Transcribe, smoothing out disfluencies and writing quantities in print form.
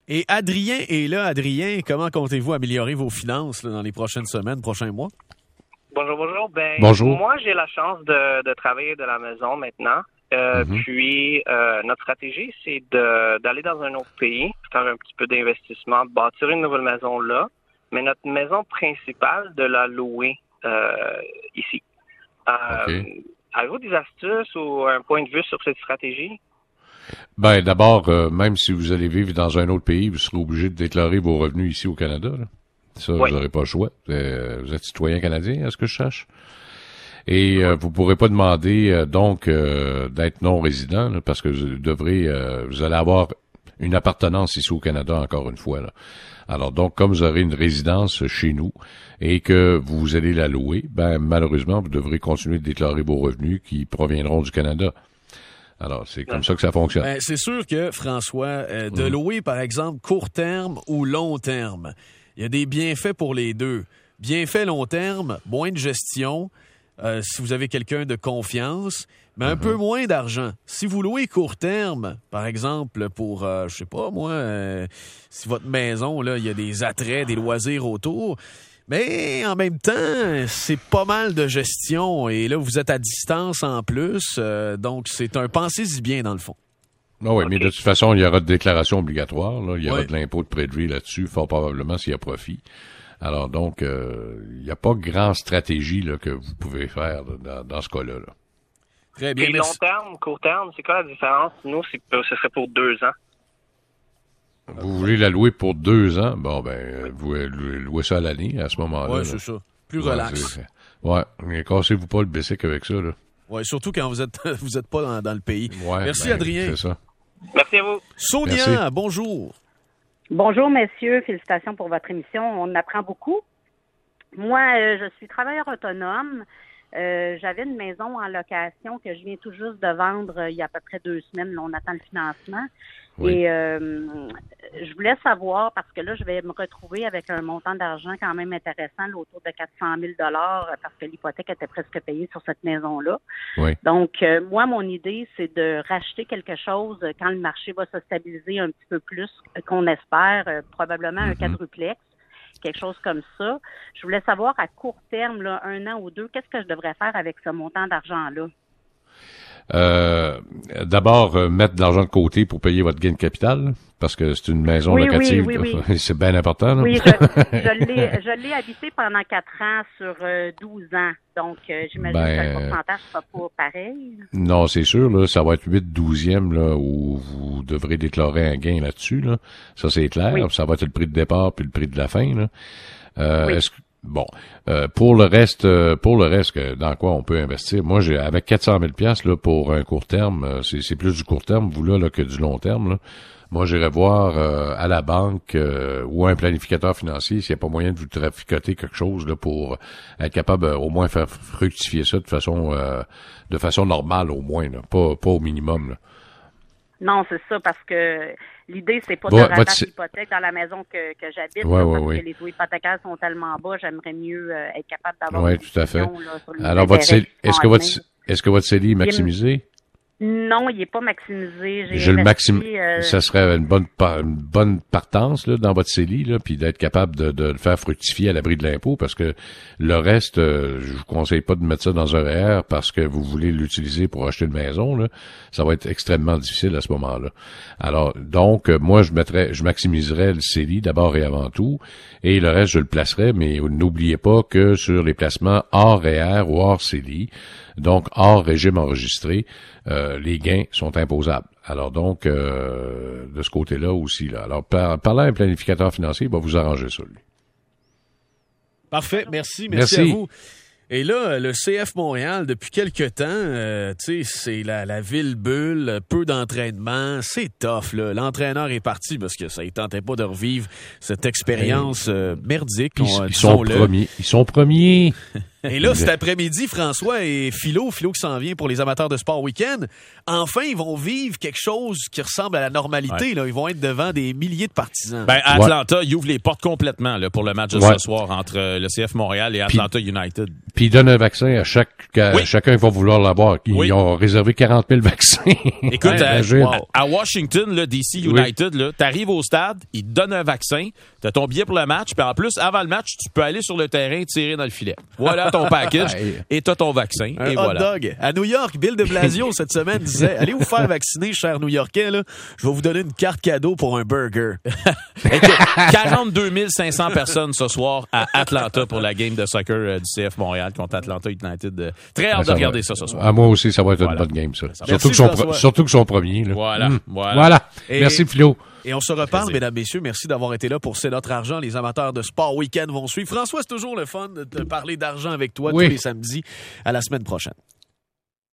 Et Adrien est là. Adrien, comment comptez-vous améliorer vos finances là, dans les prochaines semaines, prochains mois? Bonjour. Bonjour. Moi, j'ai la chance de travailler de la maison maintenant. Puis, notre stratégie, c'est d'aller dans un autre pays, faire un petit peu d'investissement, bâtir une nouvelle maison là, mais notre maison principale, de la louer ici. Avez-vous des astuces ou un point de vue sur cette stratégie? Ben, d'abord, même si vous allez vivre dans un autre pays, vous serez obligé de déclarer vos revenus ici au Canada. Là. Ça, vous n'aurez pas le choix. Vous êtes citoyen canadien, à ce que je sache. Et vous pourrez pas demander d'être non résident là, parce que vous allez avoir une appartenance ici au Canada encore une fois. Là. Alors donc, comme vous aurez une résidence chez nous et que vous allez la louer, ben malheureusement, vous devrez continuer de déclarer vos revenus qui proviendront du Canada. Alors, c'est comme ça que ça fonctionne. Ben, c'est sûr que, François, de louer, par exemple, court terme ou long terme, il y a des bienfaits pour les deux. Bienfaits long terme, moins de gestion, si vous avez quelqu'un de confiance, mais un peu moins d'argent. Si vous louez court terme, par exemple, pour, je sais pas moi, si votre maison, là, il y a des attraits, des loisirs autour, mais en même temps, c'est pas mal de gestion et là, vous êtes à distance en plus, donc c'est un pensez-y bien dans le fond. Ah oui, mais de toute façon, il y aura de déclaration obligatoire, là. Il y aura de l'impôt de près-de-vie là-dessus, fort probablement s'il y a profit. Alors donc, il n'y a pas grande stratégie là, que vous pouvez faire dans ce cas-là. Là. Très bien. Et long terme, court terme, c'est quoi la différence? Nous, ce serait pour 2 ans. Vous voulez la louer pour 2 ans? Bon, ben, vous louez ça à l'année, à ce moment-là. Oui, c'est ça. Plus relax. Ouais, mais cassez-vous pas le bicycle avec ça, là. Oui, surtout quand vous êtes pas dans le pays. Ouais, merci, Adrien. C'est ça. Merci à vous. Sonia, bonjour. Bonjour, messieurs. Félicitations pour votre émission. On apprend beaucoup. Moi, je suis travailleur autonome. J'avais une maison en location que je viens tout juste de vendre il y a à peu près 2 semaines. Là, on attend le financement. Oui. Et je voulais savoir, parce que là, je vais me retrouver avec un montant d'argent quand même intéressant, là, autour de 400 000 parce que l'hypothèque était presque payée sur cette maison-là. Oui. Donc, moi, mon idée, c'est de racheter quelque chose quand le marché va se stabiliser un petit peu plus qu'on espère, probablement un quadruplex. Quelque chose comme ça. Je voulais savoir à court terme, là, 1 an ou 2, qu'est-ce que je devrais faire avec ce montant d'argent-là? D'abord, mettre de l'argent de côté pour payer votre gain de capital, parce que c'est une maison locative. Oui. C'est bien important. Là. Oui, je l'ai habité pendant 4 ans sur 12 ans. Donc, j'imagine que le pourcentage ne sera pas pareil. Non, c'est sûr. Là, ça va être 8/12e là, où vous devrez déclarer un gain là-dessus. Là. Ça, c'est clair. Oui. Ça va être le prix de départ puis le prix de la fin. Là. Est-ce que pour le reste, dans quoi on peut investir? Moi, avec 400 000 $ là, pour un court terme, c'est plus du court terme, vous là que du long terme, là. Moi, j'irais voir à la banque ou un planificateur financier s'il n'y a pas moyen de vous traficoter quelque chose là pour être capable au moins faire fructifier ça de façon normale au moins, là, pas au minimum. Là. Non, c'est ça, parce que l'idée, c'est pas de rabattre l'hypothèque dans la maison que j'habite, parce que les taux hypothécaires sont tellement bas, j'aimerais mieux être capable d'avoir une tout à fait. Là, sur alors, est-ce que votre CELI est maximisé? Non, il est pas maximisé. Ça serait une bonne partance là dans votre CELI là, puis d'être capable de le faire fructifier à l'abri de l'impôt, parce que le reste, je vous conseille pas de mettre ça dans un REER parce que vous voulez l'utiliser pour acheter une maison là. Ça va être extrêmement difficile à ce moment-là. Alors donc moi je maximiserais le CELI d'abord et avant tout, et le reste je le placerais, mais n'oubliez pas que sur les placements hors REER ou hors CELI, donc hors régime enregistré, les gains sont imposables. Alors donc, de ce côté-là aussi. Là. Alors, parler à un planificateur financier, il va vous arranger ça, lui. Parfait, merci à vous. Et là, le CF Montréal, depuis quelque temps, tu sais, c'est la ville bulle, peu d'entraînement, c'est tough, là. L'entraîneur est parti parce que ça ne tentait pas de revivre cette expérience merdique. Ils sont premiers. Et là, cet après-midi, François et Philo qui s'en vient pour les amateurs de sport week-end, enfin, ils vont vivre quelque chose qui ressemble à la normalité. Là. Ils vont être devant des milliers de partisans. À Atlanta, ils ouvrent les portes complètement là, pour le match de ce soir entre le CF Montréal et Atlanta United. Puis ils donnent un vaccin à chacun va vouloir l'avoir. Ils ont réservé 40 000 vaccins. Écoute, à Washington, là, DC United, là, t'arrives au stade, ils te donnent un vaccin, t'as ton billet pour le match, puis en plus, avant le match, tu peux aller sur le terrain et tirer dans le filet. Voilà ton package et t'as ton vaccin. Un et hot voilà. dog. À New York, Bill de Blasio, cette semaine, disait « Allez vous faire vacciner, chers New-Yorkais, là. Je vais vous donner une carte cadeau pour un burger. » 42 500 personnes ce soir à Atlanta pour la game de soccer du CF Montréal contre Atlanta United. Très hâte de regarder ça ce soir. À moi aussi, ça va être une bonne game, ça. Surtout que son premier. Là. Voilà. Merci, Philo. Et on se reparle, mesdames, messieurs. Merci d'avoir été là pour C'est notre argent. Les amateurs de sport week-end vont suivre. François, c'est toujours le fun de parler d'argent avec toi tous les samedis. À la semaine prochaine.